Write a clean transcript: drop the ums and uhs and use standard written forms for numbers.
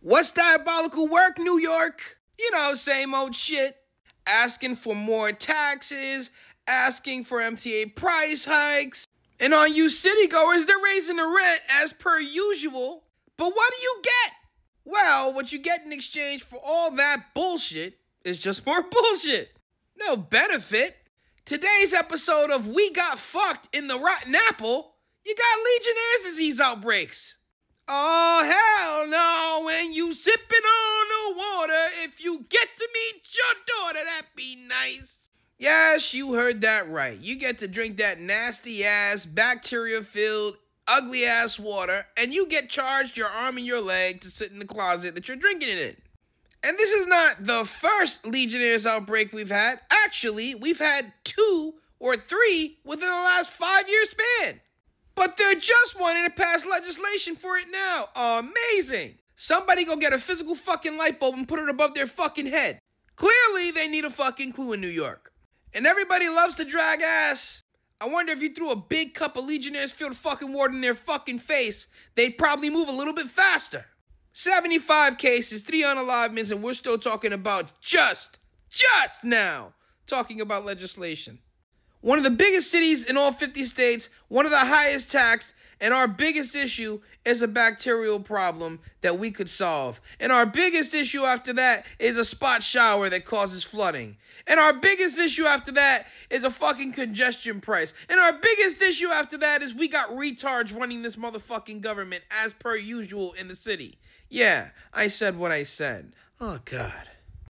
What's diabolical work, New York? You know, same old shit. Asking for more taxes, asking for MTA price hikes. And on you citygoers, they're raising the rent as per usual. But what do you get? Well, what you get in exchange for all that bullshit is just more bullshit. No benefit. Today's episode of We Got Fucked in the Rotten Apple, you got Legionnaire's disease outbreaks. Oh, hell no, when you sipping on the water, if you get to meet your daughter, that'd be nice. Yes, you heard that right. You get to drink that nasty-ass, bacteria-filled, ugly-ass water, and you get charged your arm and your leg to sit in the closet that you're drinking it in. And this is not the first Legionnaire's outbreak we've had. Actually, we've had 2 or 3 within the last 5-year span. But they're just wanting to pass legislation for it now. Amazing. Somebody go get a physical fucking light bulb and put it above their fucking head. Clearly, they need a fucking clue in New York. And everybody loves to drag ass. I wonder if you threw a big cup of Legionnaire's filled fucking water in their fucking face, they'd probably move a little bit faster. 75 cases, 3 unalivenments, and we're still talking about just now, talking about legislation. One of the biggest cities in all 50 states, one of the highest taxed, and our biggest issue is a bacterial problem that we could solve. And our biggest issue after that is a spot shower that causes flooding. And our biggest issue after that is a fucking congestion price. And our biggest issue after that is we got retards running this motherfucking government as per usual in the city. Yeah, I said what I said. Oh, God.